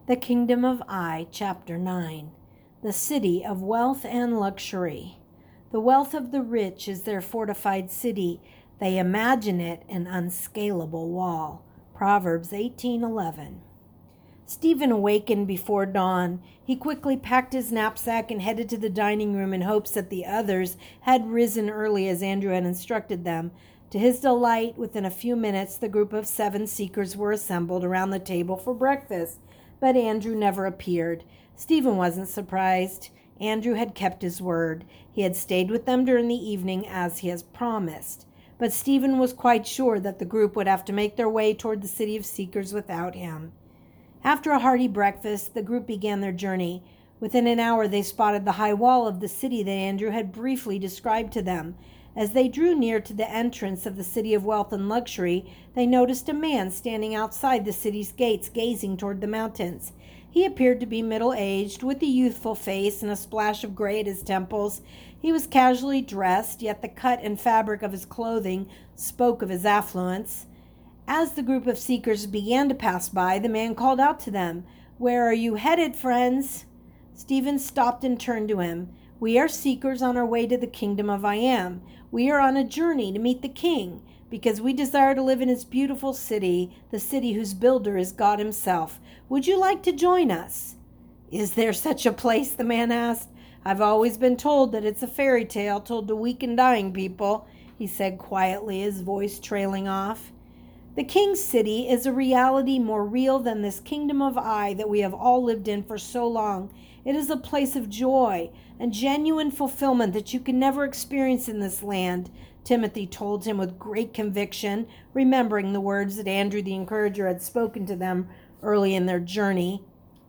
The Kingdom of I, Chapter 9. The City of Wealth and Luxury. The wealth of the rich is their fortified city. They imagine it an unscalable wall. Proverbs 18:11. Stephen awakened before dawn. He quickly packed his knapsack and headed to the dining room in hopes that the others had risen early as Andrew had instructed them. To his delight, within a few minutes, the group of 7 seekers were assembled around the table for breakfast. But Andrew never appeared. Stephen wasn't surprised. Andrew had kept his word. He had stayed with them during the evening as he has promised. But Stephen was quite sure that the group would have to make their way toward the city of seekers without him. After a hearty breakfast, the group began their journey. Within an hour, they spotted the high wall of the city that Andrew had briefly described to them. As they drew near to the entrance of the city of wealth and luxury, they noticed a man standing outside the city's gates, gazing toward the mountains. He appeared to be middle-aged, with a youthful face and a splash of gray at his temples. He was casually dressed, yet the cut and fabric of his clothing spoke of his affluence. As the group of seekers began to pass by, the man called out to them, "Where are you headed, friends?" Stephen stopped and turned to him. "We are seekers on our way to the kingdom of I Am. We are on a journey to meet the king, because we desire to live in his beautiful city, the city whose builder is God himself. Would you like to join us?" "Is there such a place?" the man asked. "I've always been told that it's a fairy tale told to weak and dying people," he said quietly, his voice trailing off. "The king's city is a reality more real than this kingdom of I that we have all lived in for so long. It is a place of joy and genuine fulfillment that you can never experience in this land," Timothy told him with great conviction, remembering the words that Andrew the encourager had spoken to them early in their journey.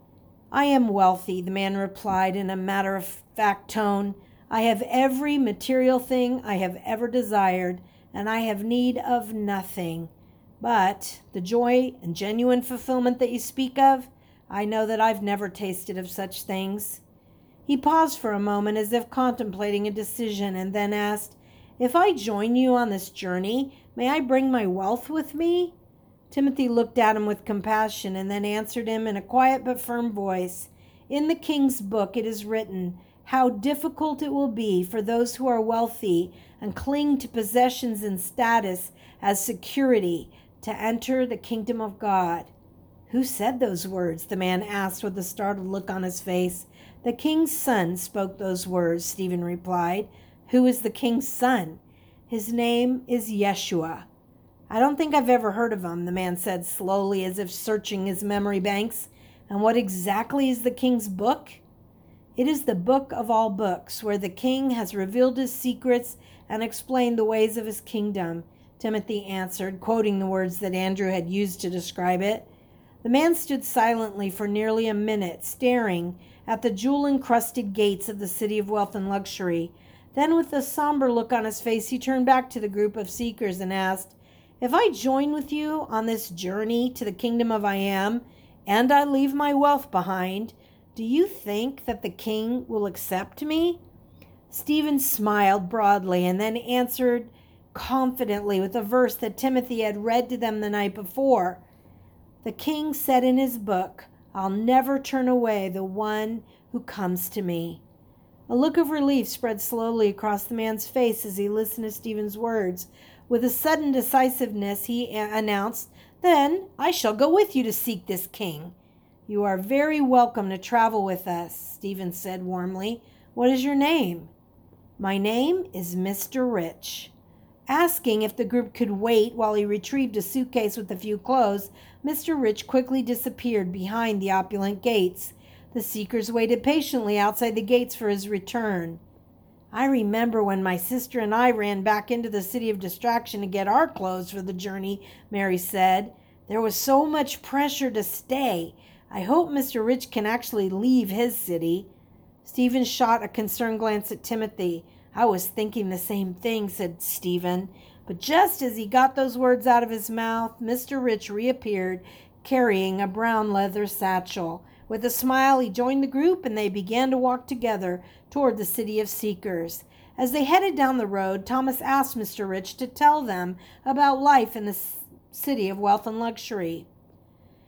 "I am wealthy," the man replied in a matter-of-fact tone. "I have every material thing I have ever desired, and I have need of nothing. But the joy and genuine fulfillment that you speak of, I know that I've never tasted of such things." He paused for a moment as if contemplating a decision and then asked, "If I join you on this journey, may I bring my wealth with me?" Timothy looked at him with compassion and then answered him in a quiet but firm voice. "In the king's book it is written, how difficult it will be for those who are wealthy and cling to possessions and status as security to enter the kingdom of God." "Who said those words?" the man asked with a startled look on his face. "The king's son spoke those words," Stephen replied. "Who is the king's son?" "His name is Yeshua." "I don't think I've ever heard of him," the man said slowly, as if searching his memory banks. "And what exactly is the king's book?" "It is the book of all books, where the king has revealed his secrets and explained the ways of his kingdom," Timothy answered, quoting the words that Andrew had used to describe it. The man stood silently for nearly a minute, staring at the jewel-encrusted gates of the city of wealth and luxury. Then, with a somber look on his face, he turned back to the group of seekers and asked, "If I join with you on this journey to the kingdom of I Am, and I leave my wealth behind, do you think that the king will accept me?" Stephen smiled broadly and then answered confidently with a verse that Timothy had read to them the night before. "The king said in his book, 'I'll never turn away the one who comes to me.'" A look of relief spread slowly across the man's face as he listened to Stephen's words. With a sudden decisiveness, he announced, "Then I shall go with you to seek this king." "You are very welcome to travel with us," Stephen said warmly. "What is your name?" "My name is Mr. Rich." Asking if the group could wait while he retrieved a suitcase with a few clothes, Mr. Rich quickly disappeared behind the opulent gates. The seekers waited patiently outside the gates for his return. "I remember when my sister and I ran back into the City of Distraction to get our clothes for the journey," Mary said. "There was so much pressure to stay. I hope Mr. Rich can actually leave his city." Stephen shot a concerned glance at Timothy. "I was thinking the same thing," said Stephen. But just as he got those words out of his mouth, Mr. Rich reappeared, carrying a brown leather satchel. With a smile, he joined the group, and they began to walk together toward the city of seekers. As they headed down the road, Thomas asked Mr. Rich to tell them about life in the city of wealth and luxury.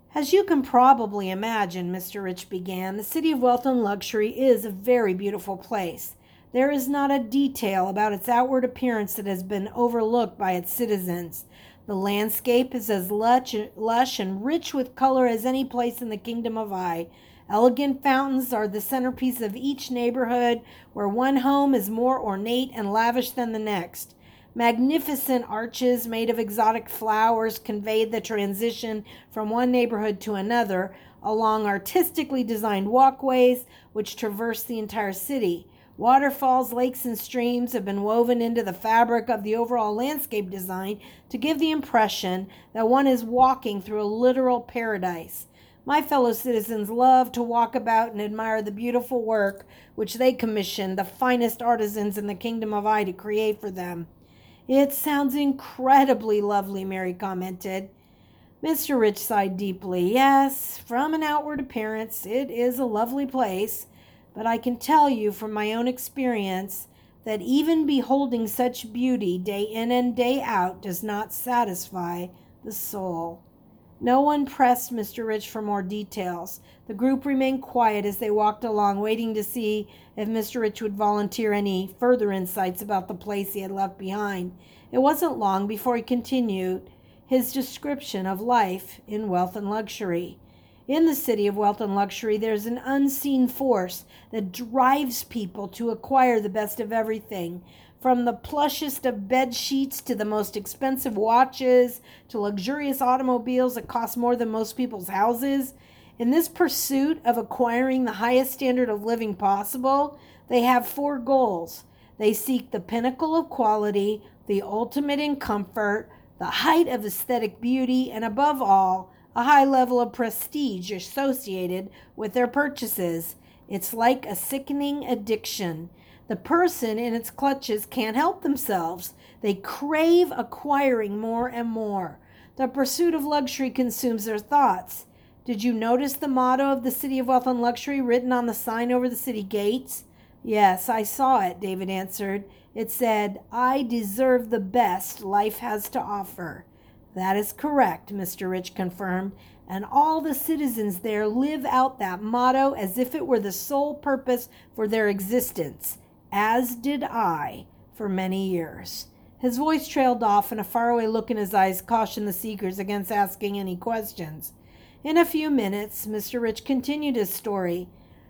As you can probably imagine, Mr. Rich began, the City of Wealth and Luxury is a very beautiful place. There is not a detail about its outward appearance that has been overlooked by its citizens. The landscape is as lush and rich with color as any place in the Kingdom of I. Elegant fountains are the centerpiece of each neighborhood, where one home is more ornate and lavish than the next. Magnificent arches made of exotic flowers conveyed the transition from one neighborhood to another along artistically designed walkways which traverse the entire city. Waterfalls, lakes, and streams have been woven into the fabric of the overall landscape design to give the impression that one is walking through a literal paradise. My fellow citizens love to walk about and admire the beautiful work which they commission the finest artisans in the Kingdom of I to create for them. It sounds incredibly lovely, Mary commented. Mr. Rich sighed deeply. Yes, from an outward appearance, it is a lovely place, but I can tell you from my own experience that even beholding such beauty day in and day out does not satisfy the soul. No one pressed Mr. Rich for more details. The group remained quiet as they walked along, waiting to see if Mr. Rich would volunteer any further insights about the place he had left behind. It wasn't long before he continued his description of life in wealth and luxury. In the City of Wealth and Luxury, there's an unseen force that drives people to acquire the best of everything, from the plushest of bed sheets to the most expensive watches to luxurious automobiles that cost more than most people's houses. In this pursuit of acquiring the highest standard of living possible, they have 4 goals. They seek the pinnacle of quality, the ultimate in comfort, the height of aesthetic beauty, and above all, a high level of prestige associated with their purchases. It's like a sickening addiction. The person in its clutches can't help themselves. They crave acquiring more and more. The pursuit of luxury consumes their thoughts. Did you notice the motto of the City of Wealth and Luxury written on the sign over the city gates? Yes, I saw it, David answered. It said, I deserve the best life has to offer. That is correct, Mr. Rich confirmed, and all the citizens there live out that motto as if it were the sole purpose for their existence, as did I for many years. His voice trailed off, and a faraway look in his eyes cautioned the seekers against asking any questions. In a few minutes, Mr. Rich continued his story.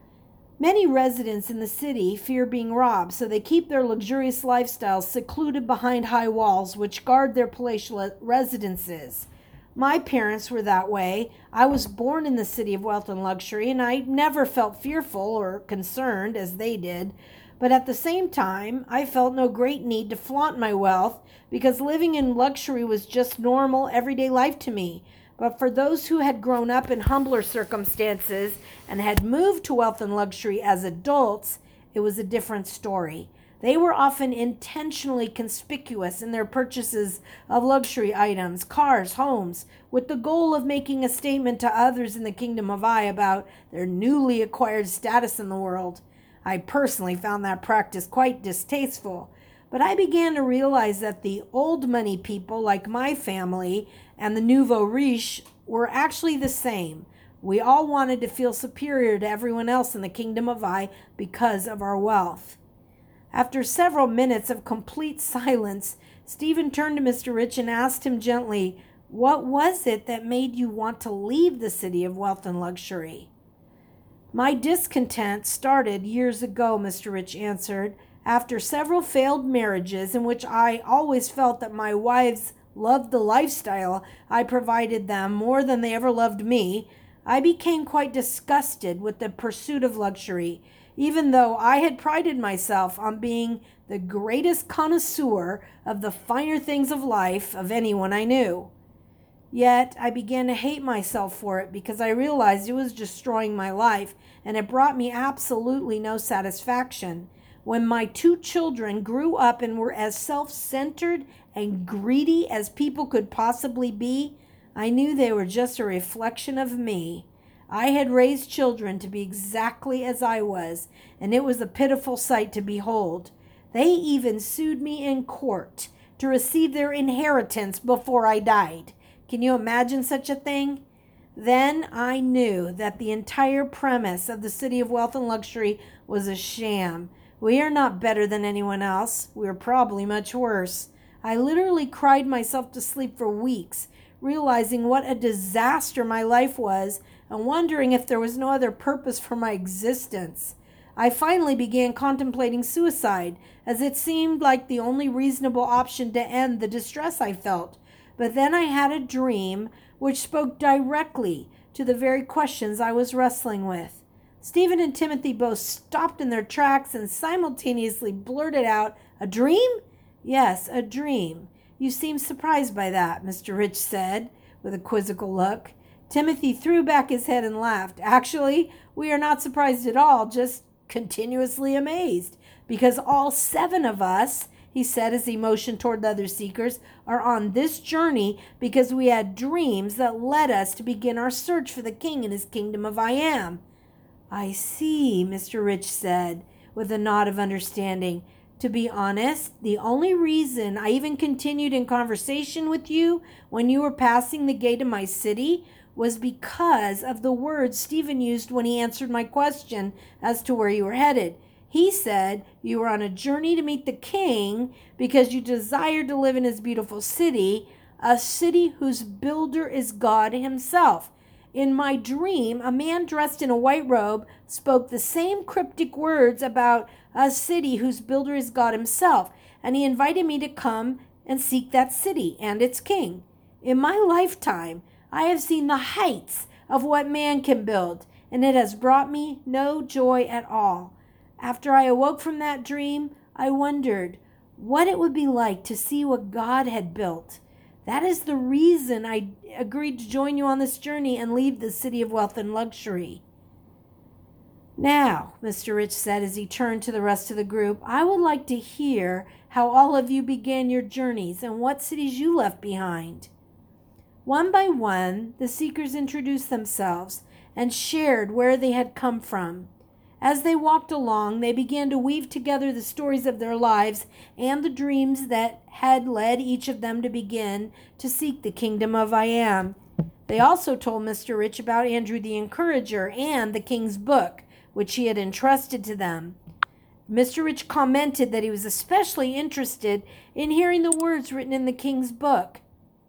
Many residents in the city fear being robbed, so they keep their luxurious lifestyles secluded behind high walls which guard their palatial residences. My parents were that way. I was born in the City of Wealth and Luxury, and I never felt fearful or concerned as they did. But at the same time, I felt no great need to flaunt my wealth because living in luxury was just normal, everyday life to me. But for those who had grown up in humbler circumstances and had moved to wealth and luxury as adults, it was a different story. They were often intentionally conspicuous in their purchases of luxury items, cars, homes, with the goal of making a statement to others in the Kingdom of I about their newly acquired status in the world. I personally found that practice quite distasteful, but I began to realize that the old money people like my family and the nouveau riche were actually the same. We all wanted to feel superior to everyone else in the Kingdom of I because of our wealth. After several minutes of complete silence, Stephen turned to Mr. Rich and asked him gently, what was it that made you want to leave the City of Wealth and Luxury? My discontent started years ago, Mr. Rich answered. After several failed marriages in which I always felt that my wives loved the lifestyle I provided them more than they ever loved me, I became quite disgusted with the pursuit of luxury, even though I had prided myself on being the greatest connoisseur of the finer things of life of anyone I knew. Yet I began to hate myself for it because I realized it was destroying my life, and it brought me absolutely no satisfaction. When my 2 children grew up and were as self-centered and greedy as people could possibly be, I knew they were just a reflection of me. I had raised children to be exactly as I was, and it was a pitiful sight to behold. They even sued me in court to receive their inheritance before I died. Can you imagine such a thing? Then I knew that the entire premise of the City of Wealth and Luxury was a sham. We are not better than anyone else. We are probably much worse. I literally cried myself to sleep for weeks, realizing what a disaster my life was and wondering if there was no other purpose for my existence. I finally began contemplating suicide, as it seemed like the only reasonable option to end the distress I felt. But then I had a dream which spoke directly to the very questions I was wrestling with. Stephen and Timothy both stopped in their tracks and simultaneously blurted out, "A dream?" "Yes, a dream. You seem surprised by that," Mr. Rich said, with a quizzical look. Timothy threw back his head and laughed. "Actually, we are not surprised at all, just continuously amazed, because all 7 of us," he said as he motioned toward the other seekers, "are on this journey because we had dreams that led us to begin our search for the king and his kingdom of I Am." "I see," Mr. Rich said, with a nod of understanding. "To be honest, the only reason I even continued in conversation with you when you were passing the gate of my city was because of the words Stephen used when he answered my question as to where you were headed. He said you were on a journey to meet the king because you desired to live in his beautiful city, a city whose builder is God himself. In my dream, a man dressed in a white robe spoke the same cryptic words about a city whose builder is God himself, and he invited me to come and seek that city and its king. In my lifetime, I have seen the heights of what man can build, and it has brought me no joy at all. After I awoke from that dream, I wondered what it would be like to see what God had built. That is the reason I agreed to join you on this journey and leave the City of Wealth and Luxury." "Now," Mr. Rich said as he turned to the rest of the group, "I would like to hear how all of you began your journeys and what cities you left behind." One by one, the seekers introduced themselves and shared where they had come from. As they walked along, they began to weave together the stories of their lives and the dreams that had led each of them to begin to seek the kingdom of I Am. They also told Mr. Rich about Andrew the Encourager and the King's Book, which he had entrusted to them. Mr. Rich commented that he was especially interested in hearing the words written in the King's Book.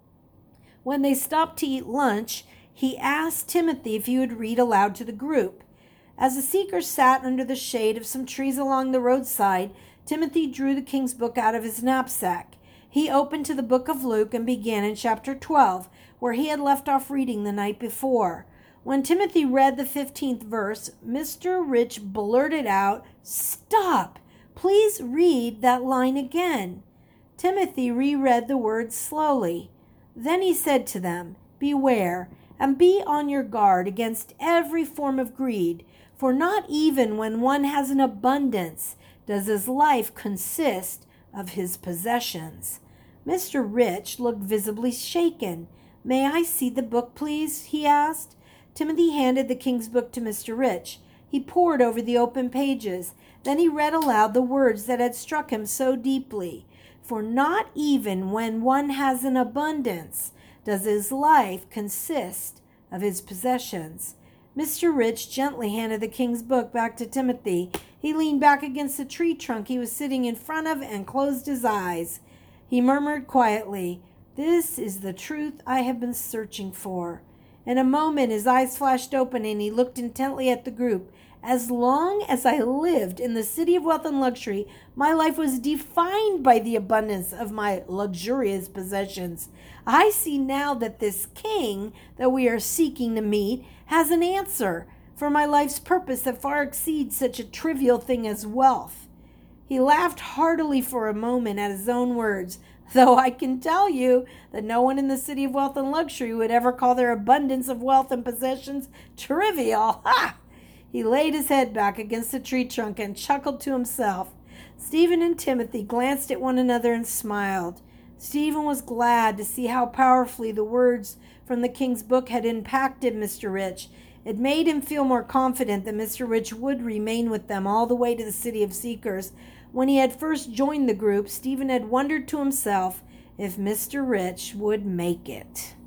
When they stopped to eat lunch, he asked Timothy if he would read aloud to the group. As the seekers sat under the shade of some trees along the roadside, Timothy drew the King's Book out of his knapsack. He opened to the book of Luke and began in chapter 12, where he had left off reading the night before. When Timothy read the 15th verse, Mr. Rich blurted out, "Stop! Please read that line again." Timothy reread the words slowly. Then he said to them, "Beware, and be on your guard against every form of greed, for not even when one has an abundance does his life consist of his possessions." Mr. Rich looked visibly shaken. "May I see the book, please?" he asked. Timothy handed the King's Book to Mr. Rich. He pored over the open pages. Then he read aloud the words that had struck him so deeply. "For not even when one has an abundance does his life consist of his possessions." Mr. Rich gently handed the King's Book back to Timothy. He leaned back against the tree trunk he was sitting in front of and closed his eyes. He murmured quietly, "This is the truth I have been searching for." In a moment his eyes flashed open and he looked intently at the group. "As long as I lived in the City of Wealth and Luxury, my life was defined by the abundance of my luxurious possessions. I see now that this king that we are seeking to meet has an answer for my life's purpose that far exceeds such a trivial thing as wealth." He laughed heartily for a moment at his own words, "Though I can tell you that no one in the City of Wealth and Luxury would ever call their abundance of wealth and possessions trivial." Ha! He laid his head back against the tree trunk and chuckled to himself. Stephen and Timothy glanced at one another and smiled. Stephen was glad to see how powerfully the words from the King's Book had impacted Mr. Rich. It made him feel more confident that Mr. Rich would remain with them all the way to the City of Seekers. When he had first joined the group, Stephen had wondered to himself if Mr. Rich would make it.